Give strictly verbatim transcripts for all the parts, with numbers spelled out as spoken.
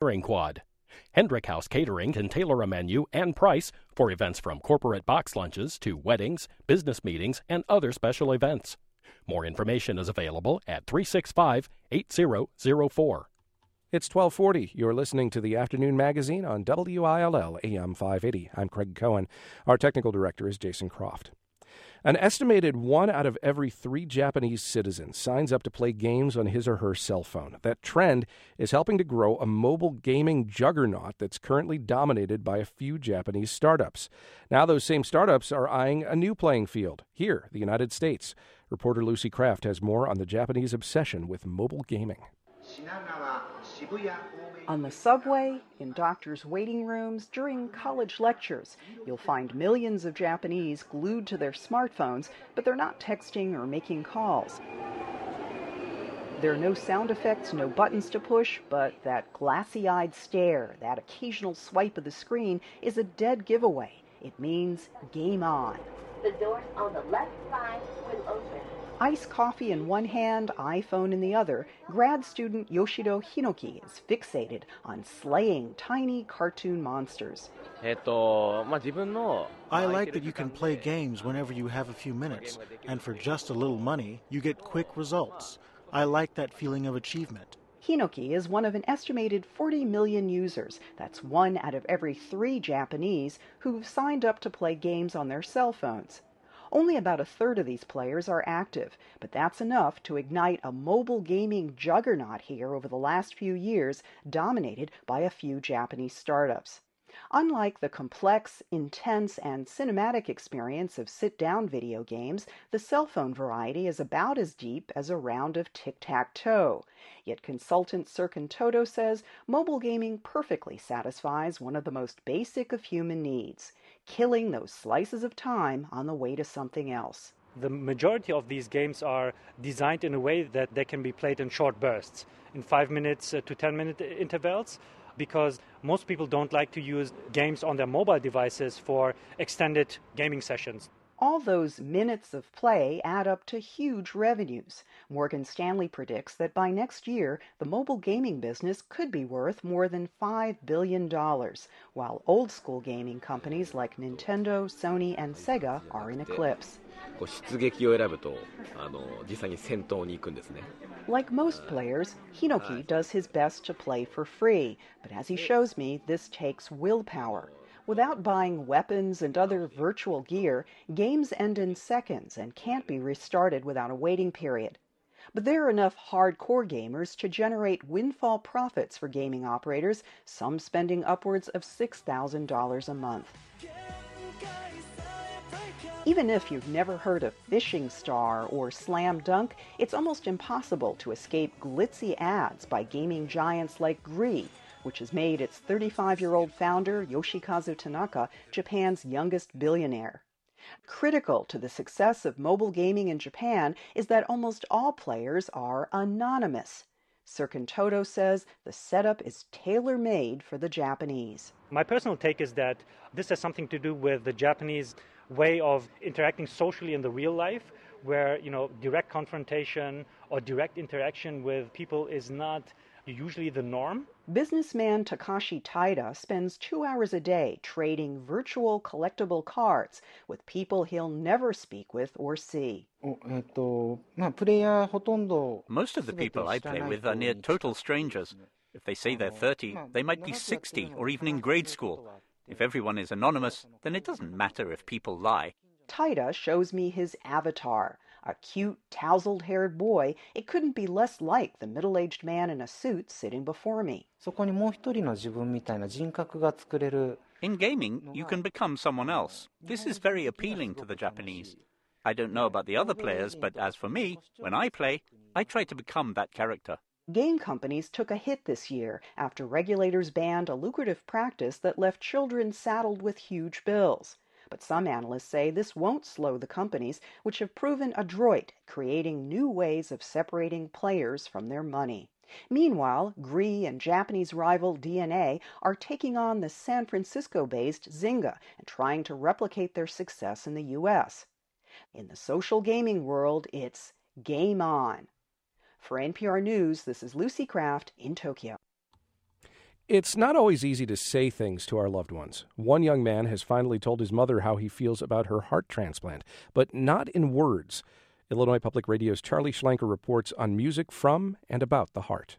Catering Quad. Hendrick House Catering can tailor a menu and price for events from corporate box lunches to weddings, business meetings, and other special events. More information is available at three six five, eight zero zero four. It's twelve forty. You're listening to the Afternoon Magazine on W I L L A M five eighty. I'm Craig Cohen. Our technical director is Jason Croft. An estimated one out of every three Japanese citizens signs up to play games on his or her cell phone. That trend is helping to grow a mobile gaming juggernaut that's currently dominated by a few Japanese startups. Now those same startups are eyeing a new playing field, here, the United States. Reporter Lucy Kraft has more on the Japanese obsession with mobile gaming. On the subway, in doctors' waiting rooms, during college lectures, you'll find millions of Japanese glued to their smartphones, but they're not texting or making calls. There are no sound effects, no buttons to push, but that glassy-eyed stare, that occasional swipe of the screen is a dead giveaway. It means game on. The doors on the left side will open. Iced coffee in one hand, iPhone in the other, grad student Yoshido Hinoki is fixated on slaying tiny cartoon monsters. I like that you can play games whenever you have a few minutes, and for just a little money, you get quick results. I like that feeling of achievement. Hinoki is one of an estimated forty million users. That's one out of every three Japanese who've signed up to play games on their cell phones. Only about a third of these players are active, but that's enough to ignite a mobile gaming juggernaut here over the last few years, dominated by a few Japanese startups. Unlike the complex, intense, and cinematic experience of sit-down video games, the cell phone variety is about as deep as a round of tic-tac-toe. Yet consultant Serkan Toto says mobile gaming perfectly satisfies one of the most basic of human needs, killing those slices of time on the way to something else. The majority of these games are designed in a way that they can be played in short bursts, in five minutes to ten minute intervals, because most people don't like to use games on their mobile devices for extended gaming sessions. All those minutes of play add up to huge revenues. Morgan Stanley predicts that by next year, the mobile gaming business could be worth more than five billion dollars, while old-school gaming companies like Nintendo, Sony, and Sega are in eclipse. Like most players, Hinoki does his best to play for free, but as he shows me, this takes willpower. Without buying weapons and other virtual gear, games end in seconds and can't be restarted without a waiting period. But there are enough hardcore gamers to generate windfall profits for gaming operators, some spending upwards of six thousand dollars a month. Even if you've never heard of Fishing Star or Slam Dunk, it's almost impossible to escape glitzy ads by gaming giants like Gree, which has made its thirty-five-year-old founder, Yoshikazu Tanaka, Japan's youngest billionaire. Critical to the success of mobile gaming in Japan is that almost all players are anonymous. Serkan Toto says the setup is tailor-made for the Japanese. My personal take is that this has something to do with the Japanese way of interacting socially in the real life, where, you know, direct confrontation or direct interaction with people is not usually the norm. Businessman Takashi Taida spends two hours a day trading virtual collectible cards with people he'll never speak with or see. Most of the people I play with are near total strangers. If they say they're thirty, they might be sixty or even in grade school. If everyone is anonymous, then it doesn't matter if people lie. Taida shows me his avatar, a cute, tousled-haired boy. It couldn't be less like the middle-aged man in a suit sitting before me. In gaming, you can become someone else. This is very appealing to the Japanese. I don't know about the other players, but as for me, when I play, I try to become that character. Game companies took a hit this year after regulators banned a lucrative practice that left children saddled with huge bills. But some analysts say this won't slow the companies, which have proven adroit at creating new ways of separating players from their money. Meanwhile, Gree and Japanese rival D N A are taking on the San Francisco-based Zynga and trying to replicate their success in the U S. In the social gaming world, it's game on. For N P R News, this is Lucy Kraft in Tokyo. It's not always easy to say things to our loved ones. One young man has finally told his mother how he feels about her heart transplant, but not in words. Illinois Public Radio's Charlie Schlenker reports on music from and about the heart.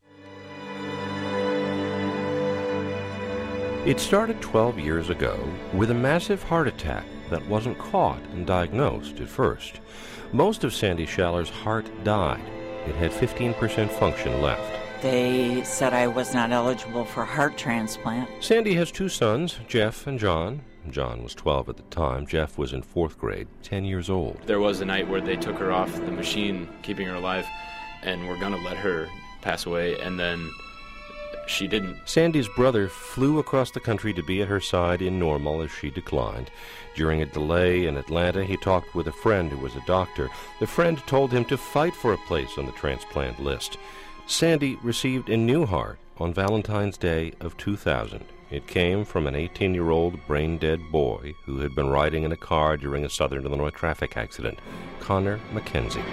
It started twelve years ago with a massive heart attack that wasn't caught and diagnosed at first. Most of Sandy Schaler's heart died. It had fifteen percent function left. They said I was not eligible for heart transplant. Sandy has two sons, Jeff and John. John was twelve at the time. Jeff was in fourth grade, ten years old. There was a night where they took her off the machine, keeping her alive, and were going to let her pass away, and then she didn't. Sandy's brother flew across the country to be at her side in Normal as she declined. During a delay in Atlanta, he talked with a friend who was a doctor. The friend told him to fight for a place on the transplant list. Sandy received a new heart on Valentine's Day of two thousand. It came from an eighteen-year-old brain-dead boy who had been riding in a car during a Southern Illinois traffic accident, Connor McKenzie.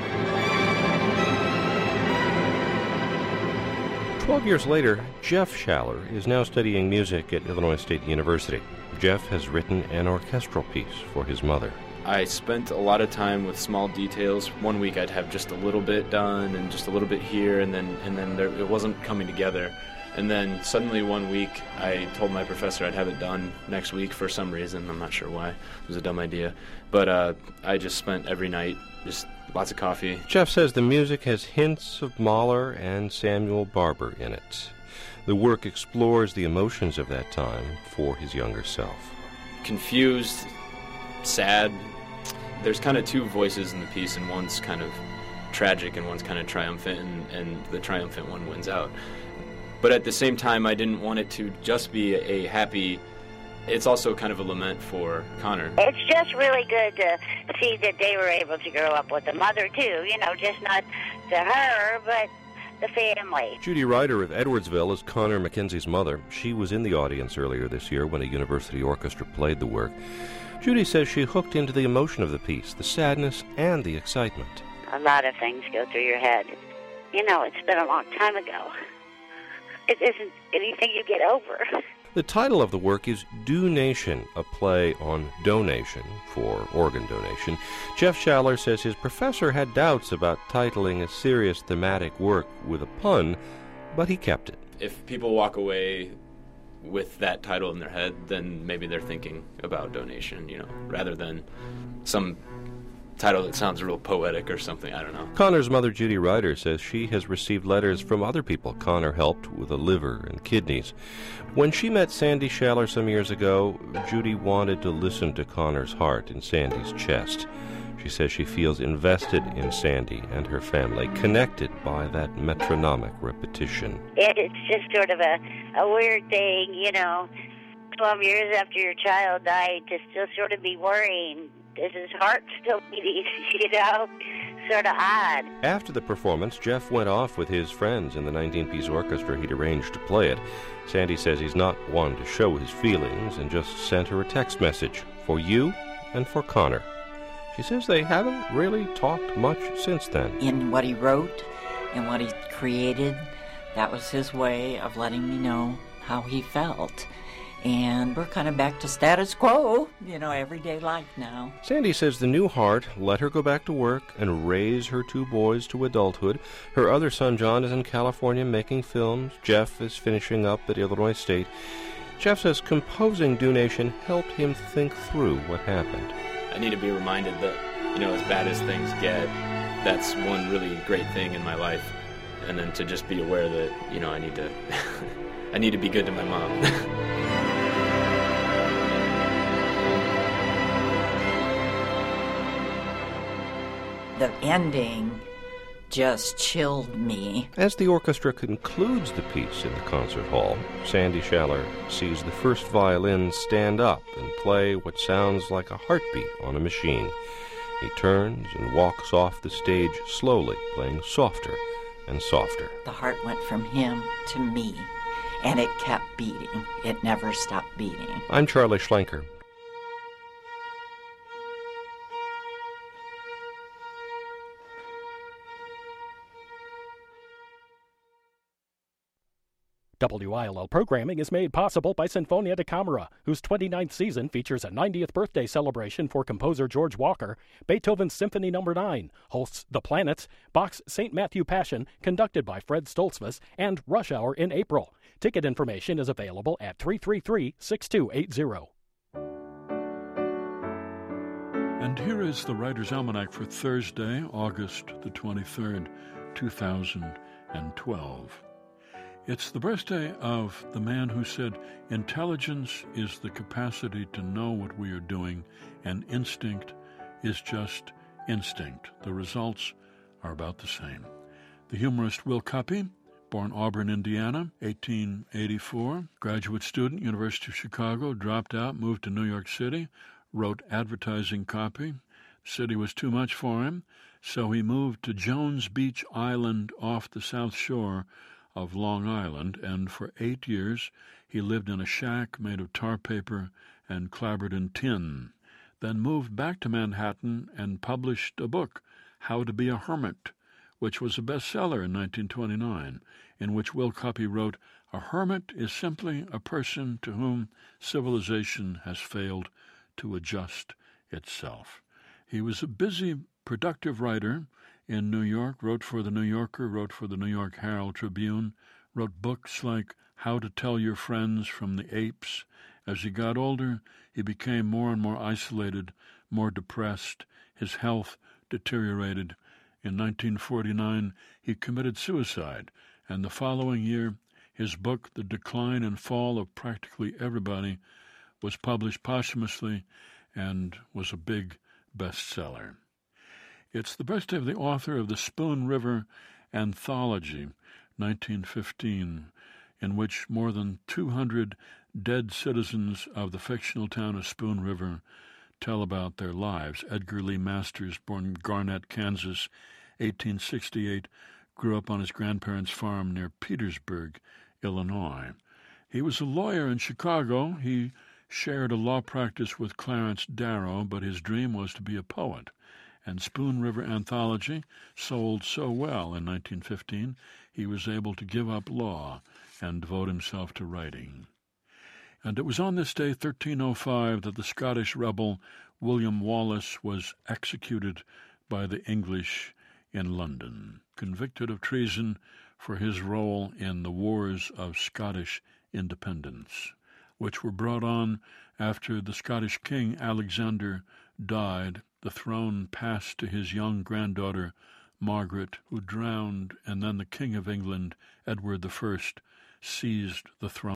Twelve years later, Jeff Schaler is now studying music at Illinois State University. Jeff has written an orchestral piece for his mother. I spent a lot of time with small details. One week I'd have just a little bit done and just a little bit here, and then and then there, it wasn't coming together. And then suddenly one week I told my professor I'd have it done next week for some reason. I'm not sure why. It was a dumb idea. But uh, I just spent every night just lots of coffee. Jeff says the music has hints of Mahler and Samuel Barber in it. The work explores the emotions of that time for his younger self. Confused, sad. There's kind of two voices in the piece, and one's kind of tragic and one's kind of triumphant, and, and the triumphant one wins out. But at the same time, I didn't want it to just be a happy... It's also kind of a lament for Connor. It's just really good to see that they were able to grow up with a mother, too. You know, just not to her, but the family. Judy Ryder of Edwardsville is Connor McKenzie's mother. She was in the audience earlier this year when a university orchestra played the work. Judy says she hooked into the emotion of the piece, the sadness and the excitement. A lot of things go through your head. You know, it's been a long time ago. It isn't anything you get over. The title of the work is Do Nation, a play on donation for organ donation. Jeff Schaler says his professor had doubts about titling a serious thematic work with a pun, but he kept it. If people walk away with that title in their head, then maybe they're thinking about donation, you know, rather than some title that sounds real poetic or something. I don't know. Connor's mother, Judy Ryder, says she has received letters from other people Connor helped with a liver and kidneys. When she met Sandy Schaler some years ago, Judy wanted to listen to Connor's heart in Sandy's chest. She says she feels invested in Sandy and her family, connected by that metronomic repetition. It's just sort of a, a weird thing, you know, twelve years after your child died, to still sort of be worrying, is his heart still beating, you know? Sort of odd. After the performance, Jeff went off with his friends in the nineteen-piece orchestra he'd arranged to play it. Sandy says he's not one to show his feelings and just sent her a text message, for you and for Connor. She says they haven't really talked much since then. In what he wrote and what he created, that was his way of letting me know how he felt. And we're kind of back to status quo, you know, everyday life now. Sandy says the new heart let her go back to work and raise her two boys to adulthood. Her other son, John, is in California making films. Jeff is finishing up at Illinois State. Jeff says composing Do Nation helped him think through what happened. I need to be reminded that, you know, as bad as things get, that's one really great thing in my life. And then to just be aware that, you know, I need to, I need to be good to my mom. The ending just chilled me. As the orchestra concludes the piece in the concert hall, Sandy Schaler sees the first violin stand up and play what sounds like a heartbeat on a machine. He turns and walks off the stage slowly, playing softer and softer. The heart went from him to me, and it kept beating. It never stopped beating. I'm Charlie Schlenker. W I L L programming is made possible by Sinfonia da Camera, whose twenty-ninth season features a ninetieth birthday celebration for composer George Walker, Beethoven's Symphony Number nine, hosts The Planets, Bach's Saint Matthew Passion, conducted by Fred Stoltzfus, and Rush Hour in April. Ticket information is available at three three three, six two eight zero. And here is the Writer's Almanac for Thursday, August the twenty-third, two thousand twelve. It's the birthday of the man who said, "Intelligence is the capacity to know what we are doing, and instinct is just instinct. The results are about the same." The humorist Will Cuppy, born Auburn, Indiana, eighteen eighty-four, graduate student, University of Chicago, dropped out, moved to New York City, wrote advertising copy. The city was too much for him, so he moved to Jones Beach Island off the south shore of Long Island, and for eight years he lived in a shack made of tar paper and clabbered in tin, then moved back to Manhattan and published a book, How to Be a Hermit, which was a bestseller in nineteen twenty-nine, in which Will Cuppy wrote, "A hermit is simply a person to whom civilization has failed to adjust itself." He was a busy, productive writer in New York, wrote for The New Yorker, wrote for the New York Herald Tribune, wrote books like How to Tell Your Friends from the Apes. As he got older, he became more and more isolated, more depressed. His health deteriorated. In nineteen forty-nine, he committed suicide, and the following year, his book, The Decline and Fall of Practically Everybody, was published posthumously and was a big bestseller. It's the birthday of the author of the Spoon River Anthology, nineteen fifteen, in which more than two hundred dead citizens of the fictional town of Spoon River tell about their lives. Edgar Lee Masters, born Garnett, Kansas, eighteen sixty-eight, grew up on his grandparents' farm near Petersburg, Illinois. He was a lawyer in Chicago. He shared a law practice with Clarence Darrow, but his dream was to be a poet. And Spoon River Anthology sold so well in nineteen fifteen, he was able to give up law and devote himself to writing. And it was on this day, thirteen oh five, that the Scottish rebel William Wallace was executed by the English in London, convicted of treason for his role in the Wars of Scottish Independence, which were brought on after the Scottish king Alexander died. The throne passed to his young granddaughter, Margaret, who drowned, and then the King of England, Edward the First, seized the throne.